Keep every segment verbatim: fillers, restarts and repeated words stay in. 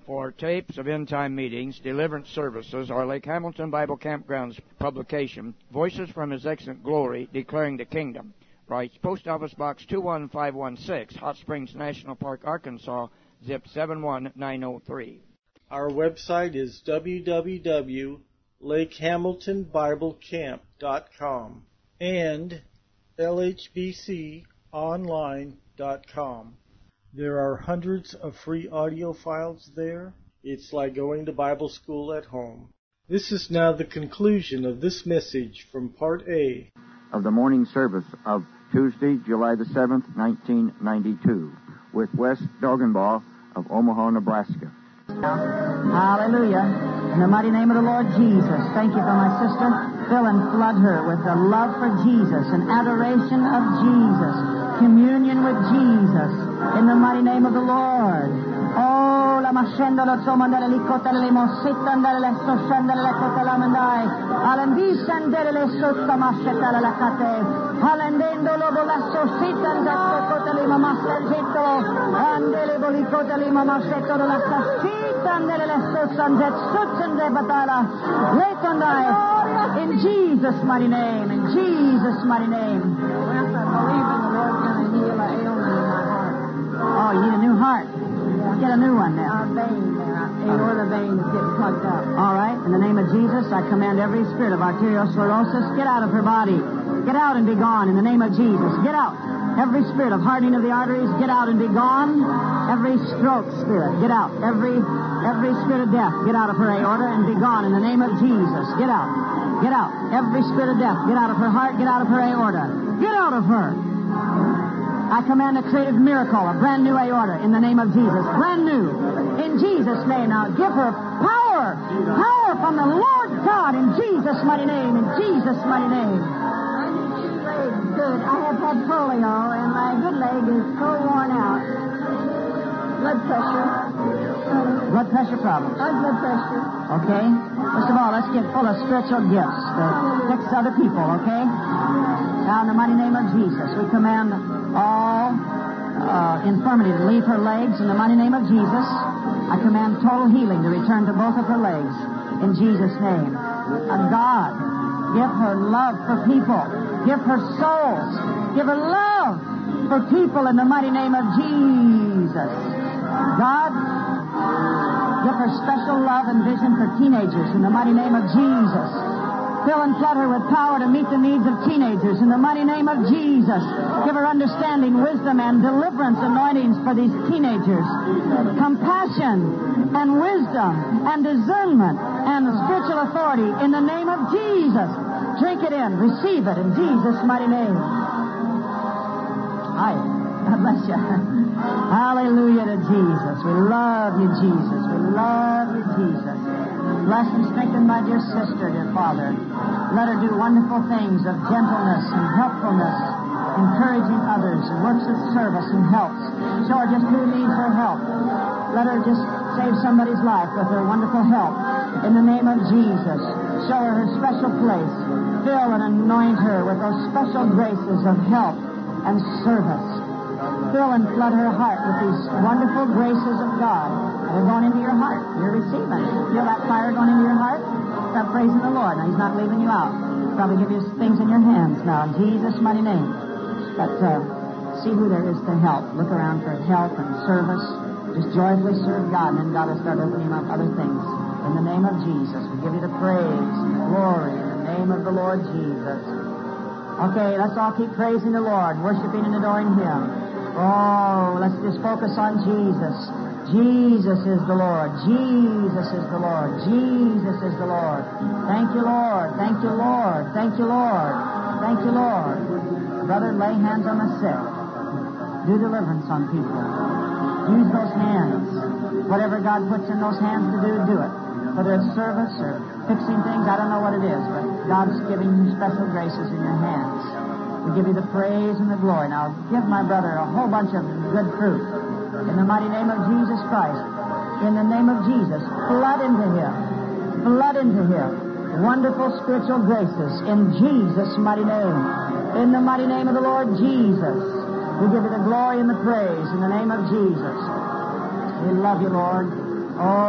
For tapes of end-time meetings, deliverance services, or Lake Hamilton Bible Campground's publication, Voices from His Excellent Glory, Declaring the Kingdom, writes Post Office Box two one five one six, Hot Springs National Park, Arkansas, zip seven one nine oh three. Our website is w w w dot lake hamilton bible camp dot com and l h b c online dot com. There are hundreds of free audio files there. It's like going to Bible school at home. This is now the conclusion of this message from Part A of the morning service of Tuesday, July the seventh, nineteen ninety-two, with Wes Doggenbaugh of Omaha, Nebraska. Hallelujah. In the mighty name of the Lord Jesus, thank you for my sister. Fill and flood her with a love for Jesus, an adoration of Jesus, communion with Jesus, in the mighty name of the Lord. Oh, la mashenda lo somandare li kotale li mosita andare le soshanda le kotala mandai. Alendisa andare le sosta mashetala la kate. Alendendo lo bola sosita andare kotali mamasta zitto. Andele boli kotali mamasetto la sasita andare le sosta andare sutsande batala. Lekondai. In Jesus' mighty name, in Jesus' mighty name. Yes, I believe in the Lord's going to heal an ailment in my heart. Oh, you need a new heart. Get a new one now. Our vein there. Aorta vein is getting plugged up. All right. In the name of Jesus, I command every spirit of arteriosclerosis, get out of her body. Get out and be gone in the name of Jesus. Get out. Every spirit of hardening of the arteries, get out and be gone. Every stroke spirit, get out. Every every spirit of death, get out of her aorta and be gone in the name of Jesus. Get out. Get out. Every spirit of death, get out of her heart, get out of her aorta. Get out of her. I command a creative miracle, a brand new aorta in the name of Jesus. Brand new. In Jesus' name. Now give her power. Power from the Lord God in Jesus' mighty name. In Jesus' mighty name. Good. I have had polio and my good leg is so worn out. Blood pressure. Blood pressure problems. High blood pressure. Okay. First of all, let's get full of spiritual gifts that fix other people, okay? Now, in the mighty name of Jesus, we command all uh, infirmity to leave her legs. In the mighty name of Jesus, I command total healing to return to both of her legs. In Jesus' name. Uh, God, give her love for people. Give her souls. Give her love for people in the mighty name of Jesus. God, give her special love and vision for teenagers in the mighty name of Jesus. Fill and flood her with power to meet the needs of teenagers in the mighty name of Jesus. Give her understanding, wisdom, and deliverance anointings for these teenagers. Compassion and wisdom and discernment and spiritual authority in the name of Jesus. Drink it in. Receive it in Jesus' mighty name. Hi. God bless you. Hallelujah to Jesus. We love you, Jesus. We love you, Jesus. Bless and strengthen my dear sister, dear Father. Let her do wonderful things of gentleness and helpfulness, encouraging others, works of service and helps. Show her just who needs her help. Let her just save somebody's life with her wonderful help. In the name of Jesus, show her her special place. Fill and anoint her with those special graces of help and service. Fill and flood her heart with these wonderful graces of God. They're going into your heart. You're receiving. Feel that fire going into your heart? Start praising the Lord. Now, He's not leaving you out. He'll probably give you things in your hands now, in Jesus' mighty name. But uh, see who there is to help. Look around for help and service. Just joyfully serve God, and then God will start opening up other things. In the name of Jesus, we give you the praise and the glory in the name of the Lord Jesus. Okay, let's all keep praising the Lord, worshiping and adoring Him. Oh, let's just focus on Jesus. Jesus is the Lord. Jesus is the Lord. Jesus is the Lord. Thank you, Lord. Thank you, Lord. Thank you, Lord. Thank you, Lord. Brother, lay hands on the sick. Do deliverance on people. Use those hands. Whatever God puts in those hands to do, do it. Whether it's service or fixing things, I don't know what it is, but God's giving you special graces in your hands. We give you the praise and the glory. Now, give my brother a whole bunch of good fruit. In the mighty name of Jesus Christ. In the name of Jesus. Flood into him. Flood into him. Wonderful spiritual graces in Jesus' mighty name. In the mighty name of the Lord Jesus. We give you the glory and the praise in the name of Jesus. We love you, Lord. Oh,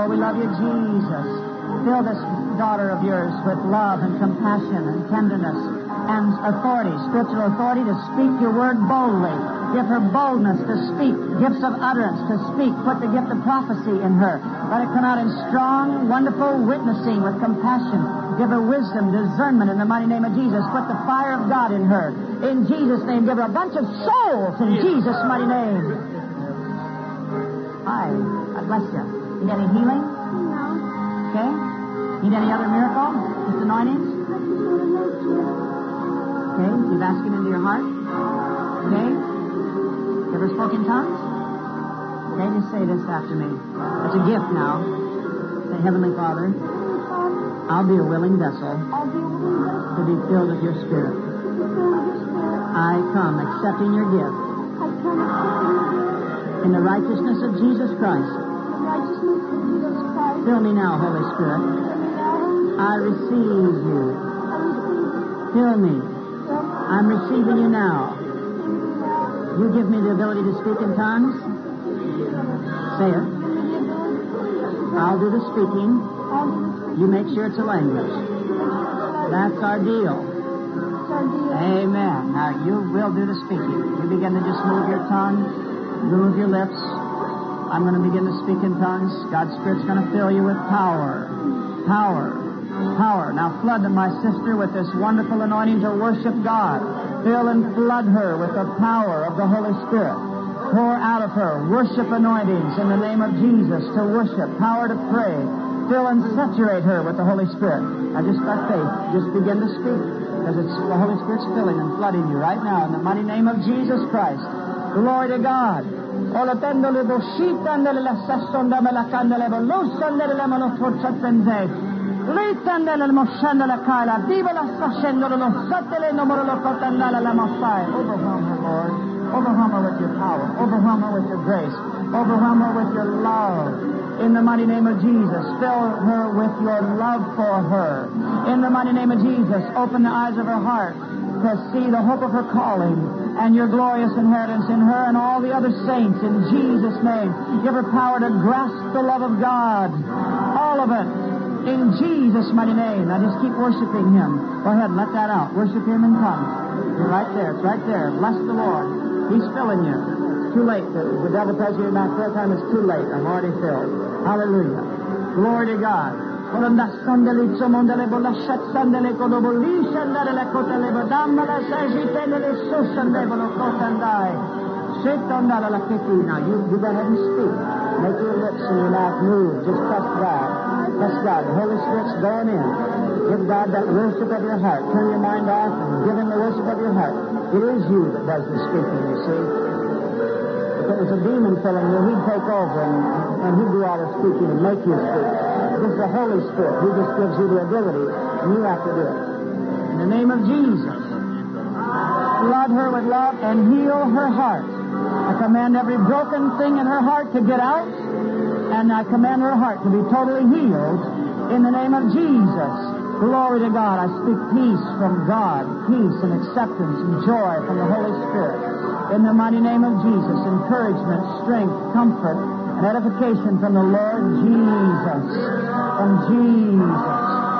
Oh, we love you, Jesus. Fill this daughter of yours with love and compassion and tenderness and authority, spiritual authority to speak your word boldly. Give her boldness to speak, gifts of utterance to speak. Put the gift of prophecy in her. Let it come out in strong, wonderful witnessing with compassion. Give her wisdom, discernment in the mighty name of Jesus. Put the fire of God in her. In Jesus' name, give her a bunch of souls in Jesus' mighty name. Hi. God bless you. Need any healing? No. Okay. Need any other miracle? Just anointings? Okay. You've asked him into your heart? Okay. You ever spoken tongues? Okay, just say this after me. It's a gift now. Say, Heavenly Father, I'll be a willing vessel to be filled with your Spirit. I come accepting your gift in the righteousness of Jesus Christ. Fill me now, Holy Spirit. I receive you. Fill me. I'm receiving you now. You give me the ability to speak in tongues. Say it. I'll do the speaking. You make sure it's a language. That's our deal. Amen. Now, you will do the speaking. You begin to just move your tongue, move your lips. I'm going to begin to speak in tongues. God's Spirit's going to fill you with power. Power. Power. Now, flood my sister with this wonderful anointing to worship God. Fill and flood her with the power of the Holy Spirit. Pour out of her worship anointings in the name of Jesus to worship, power to pray. Fill and saturate her with the Holy Spirit. Now, just by faith, just begin to speak, because it's the Holy Spirit's filling and flooding you right now in the mighty name of Jesus Christ. Glory to God. Overwhelm her, Lord. Overwhelm her with your power. Overwhelm her with your grace. Overwhelm her with your love. In the mighty name of Jesus, fill her with your love for her. In the mighty name of Jesus, open the eyes of her heart to see the hope of her calling and your glorious inheritance in her and all the other saints. In Jesus' name, give her power to grasp the love of God. All of it. In Jesus' mighty name. Now just keep worshiping Him. Go ahead and let that out. Worship Him in tongues. You're right there. It's right there. Bless the Lord. He's filling you. It's too late. The, the devil tells you in that prayer time it's too late. I'm already filled. Hallelujah. Glory to God. Now you, you go ahead and speak. Make your lips and your mouth move. Just trust God. Trust God. The Holy Spirit's going in. Give God that worship of your heart. Turn your mind off and give Him the worship of your heart. It is you that does the speaking, you see. If it was a demon filling you, He'd take over and, and He'd do all the speaking and make you speak. This is the Holy Spirit. He just gives you the ability, and you have to do it. In the name of Jesus, flood her with love and heal her heart. I command every broken thing in her heart to get out, and I command her heart to be totally healed in the name of Jesus. Glory to God. I speak peace from God, peace and acceptance and joy from the Holy Spirit. In the mighty name of Jesus, encouragement, strength, comfort, and edification from the Lord Jesus. From Jesus.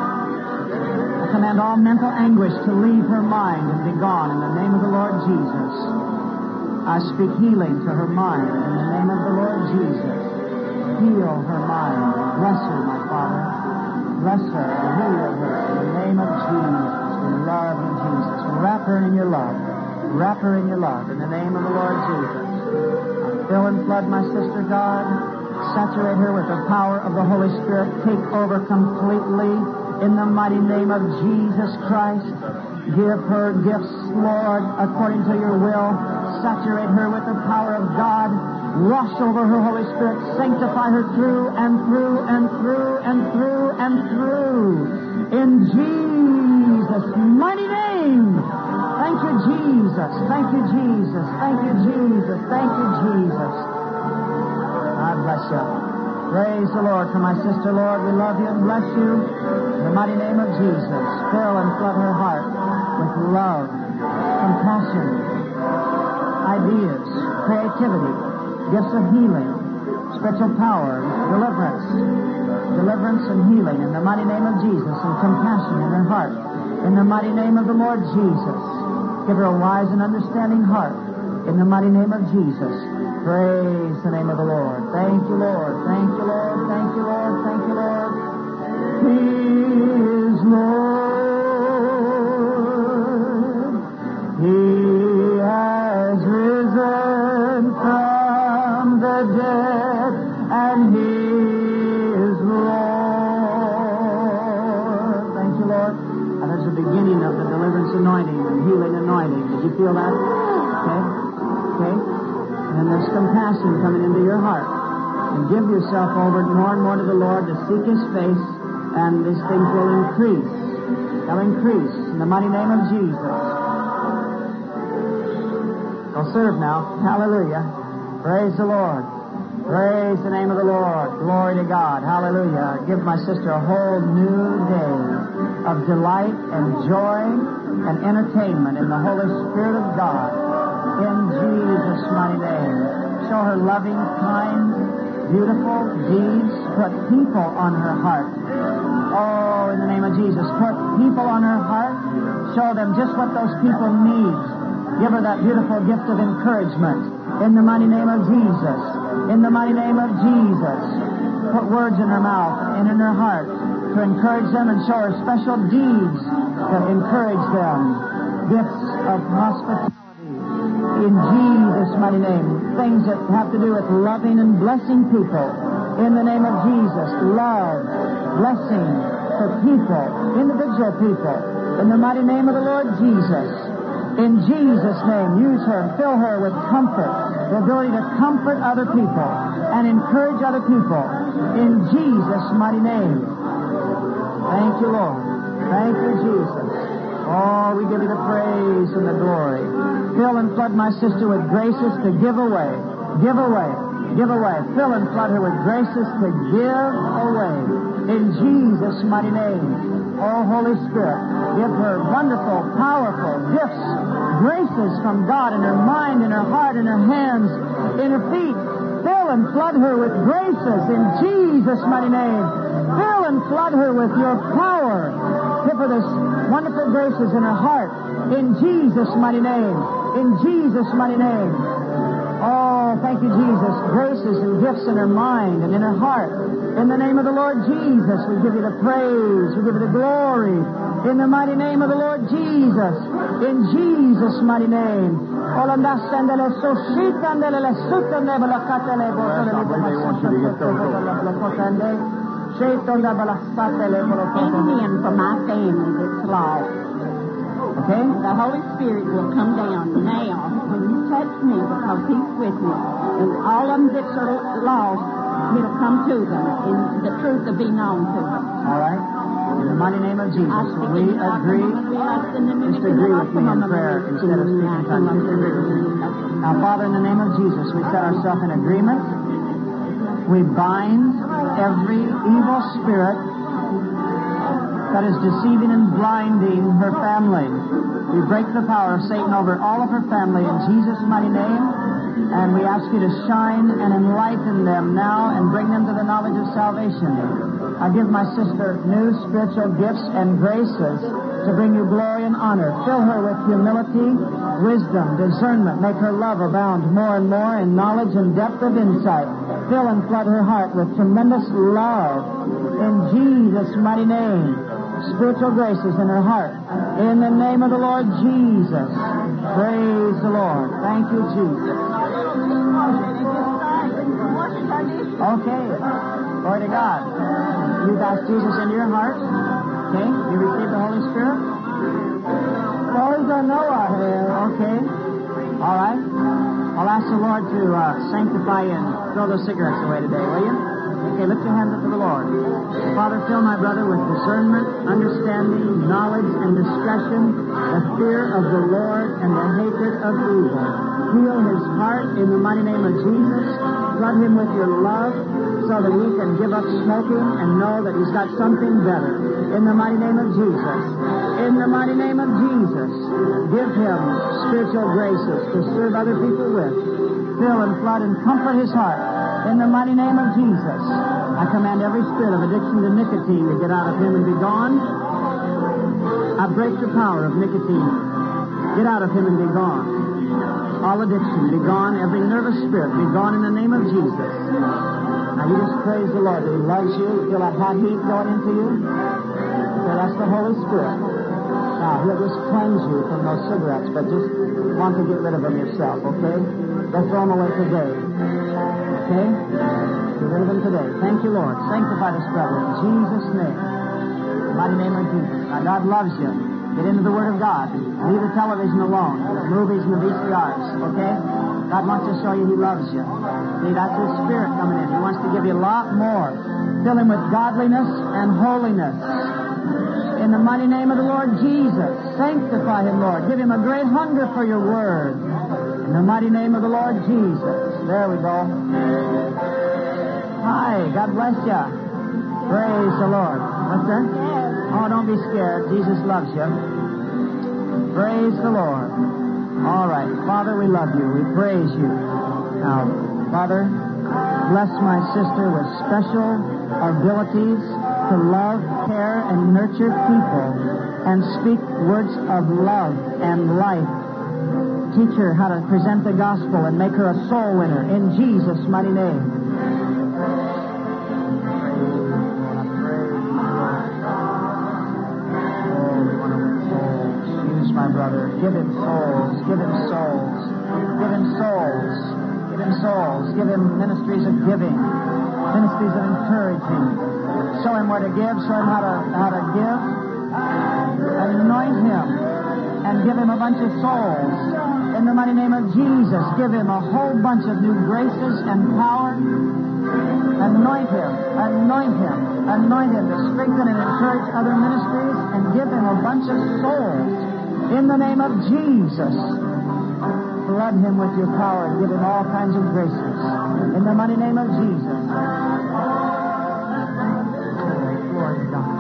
I command all mental anguish to leave her mind and be gone in the name of the Lord Jesus. I speak healing to her mind in the name of the Lord Jesus. Heal her mind. Bless her, my Father. Bless her and heal her in the name of Jesus. We love you, Jesus. Wrap her in your love. Wrap her in your love in the name of the Lord Jesus. I fill and flood my sister, God. Saturate her with the power of the Holy Spirit. Take over completely in the mighty name of Jesus Christ. Give her gifts, Lord, according to your will. Saturate her with the power of God. Wash over her, Holy Spirit. Sanctify her through and through and through and through and through. In Jesus' mighty name. Thank you, Jesus. Thank you, Jesus. Thank you, Jesus. Thank you, Jesus. God bless you. Praise the Lord for my sister, Lord. We love you and bless you. In the mighty name of Jesus. Fill and flood her heart with love, compassion, ideas, creativity, gifts of healing, spiritual power, deliverance, deliverance and healing in the mighty name of Jesus, and compassion in her heart in the mighty name of the Lord Jesus. Give her a wise and understanding heart in the mighty name of Jesus. Praise the name of the Lord. Thank you, Lord. Thank you, Lord. Thank you, Lord. Thank you, Lord. He is Lord. He has risen from the dead, and He is Lord. Thank you, Lord. And there's the beginning of the deliverance anointing and healing anointing. Did you feel that? Okay. Okay. And there's compassion coming into your heart. And give yourself over more and more to the Lord to seek His face, and these things will increase. They'll increase in the mighty name of Jesus. Go serve now. Hallelujah. Praise the Lord. Praise the name of the Lord. Glory to God. Hallelujah. Give my sister a whole new day of delight and joy and entertainment in the Holy Spirit of God. In Jesus' mighty name. Show her loving, kind, beautiful deeds. Put people on her heart. Oh, in the name of Jesus. Put people on her heart. Show them just what those people need. Give her that beautiful gift of encouragement. In the mighty name of Jesus. In the mighty name of Jesus. Put words in her mouth and in her heart to encourage them, and show her special deeds to encourage them. Gifts of hospitality. In Jesus' mighty name. Things that have to do with loving and blessing people. In the name of Jesus. Love, blessing for people, individual people. In the mighty name of the Lord Jesus. In Jesus' name, use her, fill her with comfort, the ability to comfort other people and encourage other people. In Jesus' mighty name. Thank you, Lord. Thank you, Jesus. Oh, we give you the praise and the glory. Fill and flood my sister with graces to give away. Give away. Give away. Fill and flood her with graces to give away. In Jesus' mighty name. Oh, Holy Spirit, give her wonderful, powerful gifts, graces from God in her mind, in her heart, in her hands, in her feet. Fill and flood her with graces in Jesus' mighty name. Fill and flood her with your power. Give her this wonderful graces in her heart in Jesus' mighty name. In Jesus' mighty name. Oh, thank you, Jesus. Graces and gifts in her mind and in her heart. In the name of the Lord Jesus, we give you the praise. We give you the glory. In the mighty name of the Lord Jesus. In Jesus' mighty name. Amen for my family that's lost. Okay? The Holy Spirit will come down now when you touch me, because He's with me. And all of them that are lost, it'll come to them, and the truth will be known to them. All right? In the mighty name of Jesus, we agree. Just agree with me in prayer instead of speaking tongues. Now, Father, in the name of Jesus, we set ourselves in agreement. We bind every evil spirit that is deceiving and blinding her family. We break the power of Satan over all of her family in Jesus' mighty name, and we ask you to shine and enlighten them now and bring them to the knowledge of salvation. I give my sister new spiritual gifts and graces to bring you glory and honor. Fill her with humility, wisdom, discernment. Make her love abound more and more in knowledge and depth of insight. Fill and flood her heart with tremendous love in Jesus' mighty name. Spiritual graces in her heart. In the name of the Lord Jesus. Praise the Lord. Thank you, Jesus. Okay. Glory to God. You got Jesus into your heart? Okay. You received the Holy Spirit? As far as I know, I have. Okay. All right. I'll ask the Lord to uh, sanctify you and throw those cigarettes away today, will you? Okay, lift your hands up to the Lord. Father, fill my brother with discernment, understanding, knowledge, and discretion, the fear of the Lord and the hatred of evil. Heal his heart in the mighty name of Jesus. Flood him with your love so that he can give up smoking and know that he's got something better. In the mighty name of Jesus. In the mighty name of Jesus. Give him spiritual graces to serve other people with. Fill and flood and comfort his heart. In the mighty name of Jesus, I command every spirit of addiction to nicotine to get out of him and be gone. I break the power of nicotine. Get out of him and be gone. All addiction, be gone. Every nervous spirit, be gone in the name of Jesus. Now you just praise the Lord. He loves you. Feel a hot heat going into you? So that's the Holy Spirit. Now, he'll just cleanse you from those cigarettes, but just want to get rid of them yourself, okay? Go throw them away today. Okay? Get rid of them today. Thank you, Lord. Sanctify this brother in Jesus' name. In the mighty name of Jesus. Now, God loves you. Get into the Word of God. Leave the television alone. The movies and the V C Rs, okay? God wants to show you He loves you. See, that's His Spirit coming in. He wants to give you a lot more. Fill Him with godliness and holiness. In the mighty name of the Lord Jesus, sanctify Him, Lord. Give Him a great hunger for your Word. In the mighty name of the Lord Jesus. There we go. Hi, God bless you. Praise the Lord. What's that? Oh, don't be scared. Jesus loves you. Praise the Lord. All right. Father, we love you. We praise you. Now, Father, bless my sister with special abilities to love, care, and nurture people and speak words of love and life. Teach her how to present the gospel and make her a soul winner in Jesus' mighty name. My brother, give him souls, give him souls, give him souls, give him souls, give him ministries of giving, ministries of encouraging. Show him where to give, show him how to how to give, anoint him, and give him a bunch of souls. In the mighty name of Jesus, give him a whole bunch of new graces and power. Anoint him, anoint him, anoint him to strengthen and encourage other ministries, and give him a bunch of souls. In the name of Jesus, flood him with your power and give him all kinds of graces. In the mighty name of Jesus. Glory to God.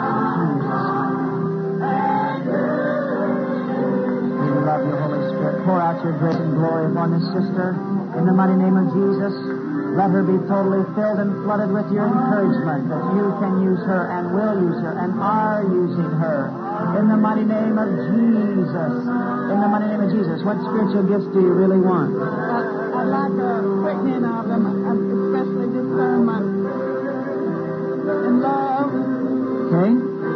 Jesus. We love you, Holy Spirit. Pour out your grace and glory upon this sister. In the mighty name of Jesus, let her be totally filled and flooded with your encouragement that you can use her and will use her and are using her. In the mighty name of Jesus. In the mighty name of Jesus. What spiritual gifts do you really want? I, I'd like a quickening of them, especially discernment and love. Okay.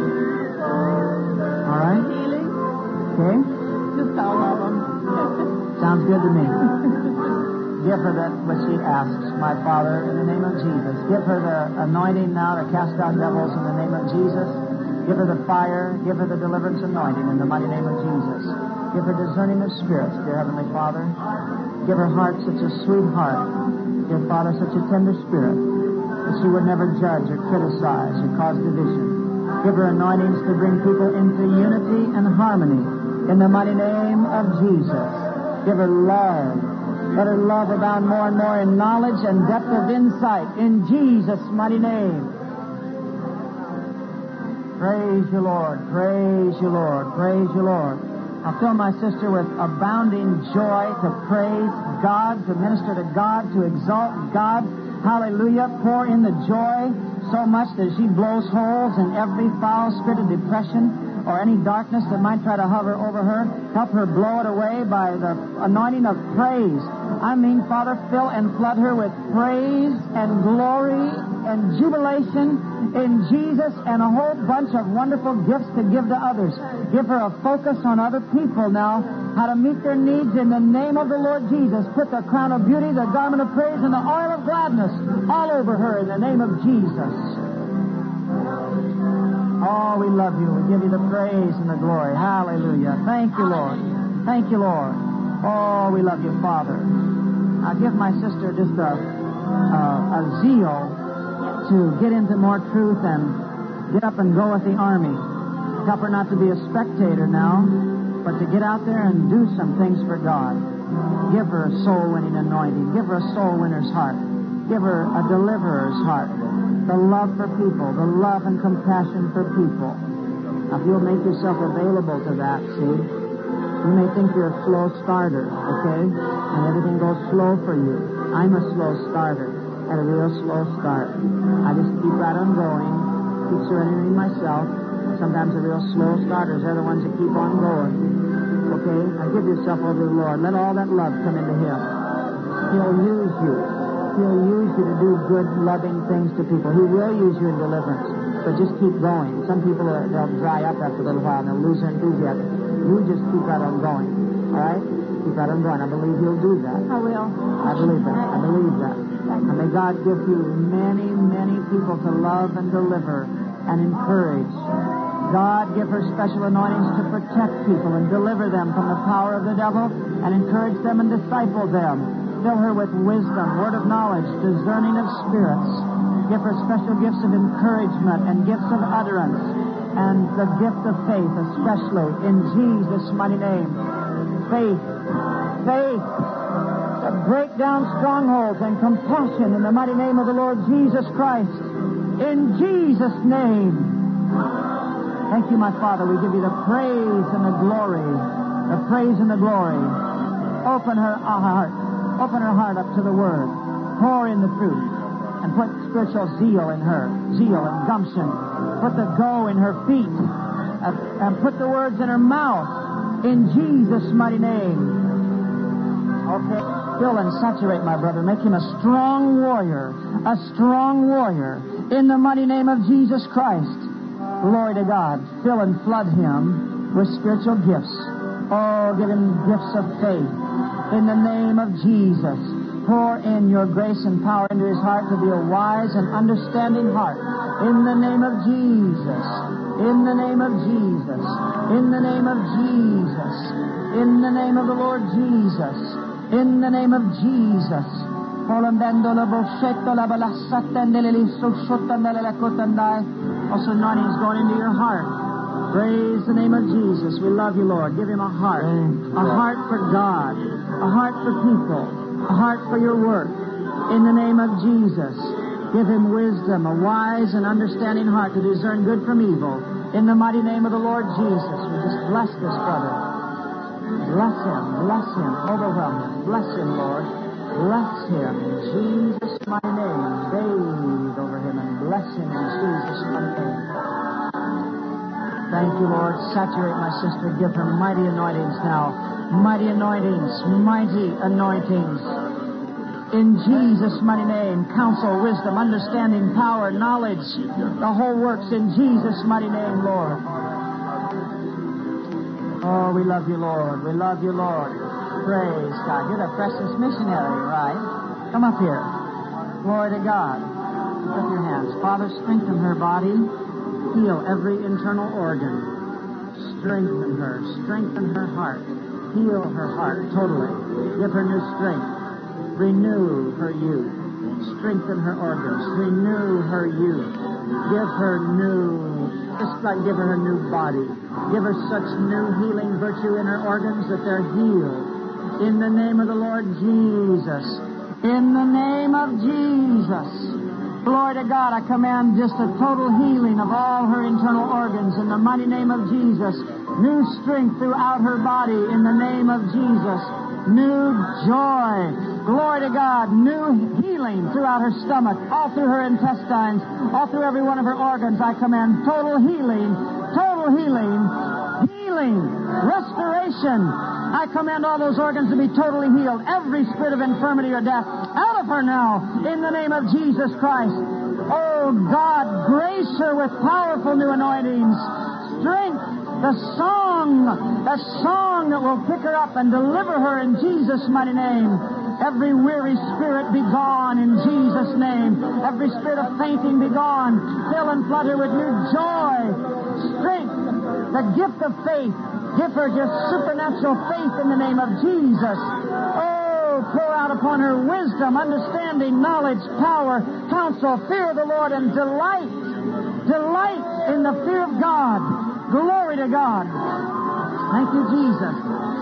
All right. Healing. Okay. Just all of them. Sounds good to me. Give her that what she asks, my Father, in the name of Jesus. Give her the anointing now to cast out devils in the name of Jesus. Give her the fire. Give her the deliverance anointing in the mighty name of Jesus. Give her discerning of spirits, dear Heavenly Father. Give her heart such a sweet heart. Dear Father, such a tender spirit that she would never judge or criticize or cause division. Give her anointings to bring people into unity and harmony in the mighty name of Jesus. Give her love. Let her love abound more and more in knowledge and depth of insight in Jesus' mighty name. Praise you, Lord. Praise you, Lord. Praise you, Lord. I'll fill my sister with abounding joy to praise God, to minister to God, to exalt God. Hallelujah. Pour in the joy so much that she blows holes in every foul spirit of depression or any darkness that might try to hover over her. Help her blow it away by the anointing of praise. I mean, Father, fill and flood her with praise and glory and jubilation in Jesus and a whole bunch of wonderful gifts to give to others. Give her a focus on other people now, how to meet their needs in the name of the Lord Jesus. Put the crown of beauty, the garment of praise, and the oil of gladness all over her in the name of Jesus. Oh, we love you. We give you the praise and the glory. Hallelujah. Thank you, Lord. Thank you, Lord. Oh, we love you, Father. Now give my sister just a, a, a zeal to get into more truth and get up and go with the army. Help her not to be a spectator now, but to get out there and do some things for God. Give her a soul-winning anointing. Give her a soul winner's heart. Give her a deliverer's heart. The love for people, the love and compassion for people. Now, if you'll make yourself available to that, see, you may think you're a slow starter, okay? And everything goes slow for you. I'm a slow starter. had a real slow start. I just keep right on going, keep surrendering myself. Sometimes the real slow starters are the ones that keep on going. Okay? Now give yourself over to the Lord. Let all that love come into Him. He'll use you. He'll use you to do good, loving things to people. He will use you in deliverance. But just keep going. Some people, are, they'll dry up after a little while and they'll lose their enthusiasm. You just keep right on going. All right? Keep right on going. I believe He'll do that. I will. I believe that. I believe that. And may God give you many, many people to love and deliver and encourage. God give her special anointings to protect people and deliver them from the power of the devil and encourage them and disciple them. Fill her with wisdom, word of knowledge, discerning of spirits. Give her special gifts of encouragement and gifts of utterance and the gift of faith especially in Jesus' mighty name. Faith. Faith. To break down strongholds and compassion in the mighty name of the Lord Jesus Christ. In Jesus' name. Thank you, my Father. We give you the praise and the glory. The praise and the glory. Open her heart. Open her heart up to the Word. Pour in the truth. And put spiritual zeal in her. Zeal and gumption. Put the go in her feet. And put the words in her mouth. In Jesus' mighty name. Okay. Fill and saturate my brother. Make him a strong warrior. A strong warrior. In the mighty name of Jesus Christ. Glory to God. Fill and flood him with spiritual gifts. Oh, give him gifts of faith. In the name of Jesus. Pour in your grace and power into his heart to be a wise and understanding heart. In the name of Jesus. In the name of Jesus. In the name of Jesus. In the name of the Lord Jesus. In the name of Jesus. Also, anointing is going into your heart. Praise the name of Jesus. We love you, Lord. Give him a heart. A heart for God. A heart for people. A heart for your work. In the name of Jesus. Give him wisdom, a wise and understanding heart to discern good from evil. In the mighty name of the Lord Jesus. We just bless this brother. Bless him. Bless him. Overwhelm him. Bless him, Lord. Bless him in Jesus' mighty name. Bathe over him and bless him in Jesus' mighty name. Thank you, Lord. Saturate my sister. Give her mighty anointings now. Mighty anointings. Mighty anointings. In Jesus' mighty name. Counsel, wisdom, understanding, power, knowledge. The whole works in Jesus' mighty name, Lord. Oh, we love you, Lord. We love you, Lord. Praise God. You're the precious missionary, right? Come up here. Glory to God. Lift up your hands. Father, strengthen her body. Heal every internal organ. Strengthen her. Strengthen her heart. Heal her heart totally. Give her new strength. Renew her youth. Strengthen her organs. Renew her youth. Give her new, just like give her a new body. Give her such new healing virtue in her organs that they're healed. In the name of the Lord Jesus. In the name of Jesus. Glory to God, I command just a total healing of all her internal organs in the mighty name of Jesus. New strength throughout her body in the name of Jesus. New joy. Glory to God. New healing throughout her stomach, all through her intestines, all through every one of her organs. I command total healing, total healing, healing, restoration. I command all those organs to be totally healed. Every spirit of infirmity or death out of her now in the name of Jesus Christ. Oh, God, grace her with powerful new anointings. Strength, the song, the song that will pick her up and deliver her in Jesus' mighty name. Every weary spirit be gone in Jesus' name. Every spirit of fainting be gone. Fill and flood her with new joy, strength, the gift of faith. Give her just supernatural faith in the name of Jesus. Oh, pour out upon her wisdom, understanding, knowledge, power, counsel, fear of the Lord, and delight. Delight in the fear of God. Glory to God. Thank you, Jesus.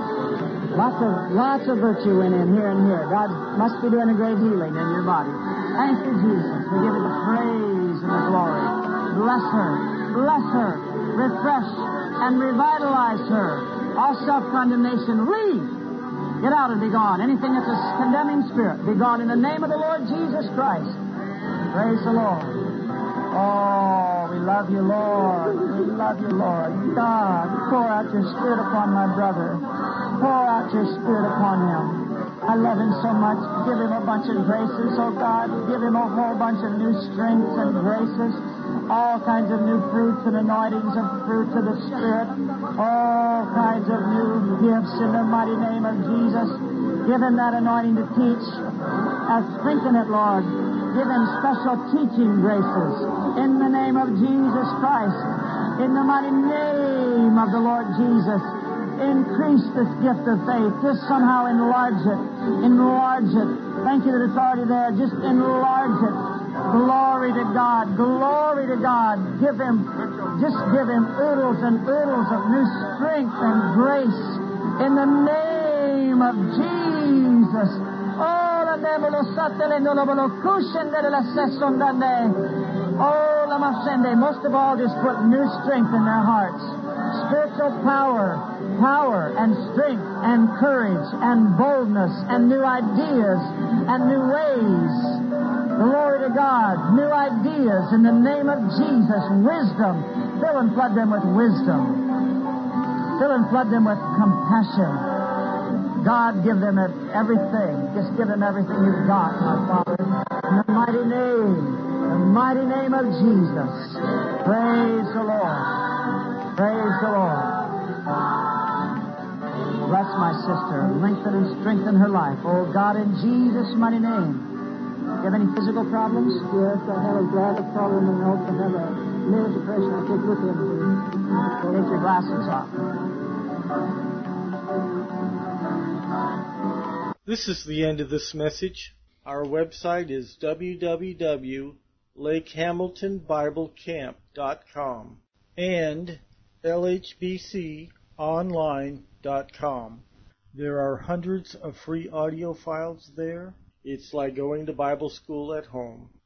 Lots of lots of virtue in him here and here. God must be doing a great healing in your body. Thank you, Jesus. We give you the praise and the glory. Bless her. Bless her. Refresh and revitalize her. All self-condemnation, leave. Get out and be gone. Anything that's a condemning spirit, be gone in the name of the Lord Jesus Christ. Praise the Lord. Oh, we love you, Lord. We love you, Lord. God, pour out your Spirit upon my brother. Pour out your Spirit upon him. I love him so much. Give him a bunch of graces, oh God. Give him a whole bunch of new strengths and graces. All kinds of new fruits and anointings of fruits of the Spirit. All kinds of new gifts in the mighty name of Jesus. Give him that anointing to teach. Uh, strengthen it, Lord. Give him special teaching graces in the name of Jesus Christ. In the mighty name of the Lord Jesus. Increase this gift of faith. Just somehow enlarge it. Enlarge it. Thank you that it's already there. Just enlarge it. Glory to God. Glory to God. Give him, just give him oodles and oodles of new strength and grace in the name of Jesus. Oh, la nebolo satele no lo cushion de la sessondande. Oh, la masende. Most of all, just put new strength in their hearts. Spiritual power, power and strength and courage and boldness and new ideas and new ways. Glory to God. New ideas in the name of Jesus. Wisdom. Fill and flood them with wisdom. Fill and flood them with compassion. God, give them everything. Just give them everything you've got, my Father. In the mighty name, the mighty name of Jesus. Praise the Lord. Praise the Lord. Bless my sister. Lengthen and strengthen her life. Oh, God, in Jesus' mighty name. Do you have any physical problems? Yes, I have a bladder problem and I also have a nerve depression. I take lithium. Take your glasses off. This is the end of this message. Our website is w w w dot lake hamilton bible camp dot com and l h b c online dot com. There are hundreds of free audio files there. It's like going to Bible school at home.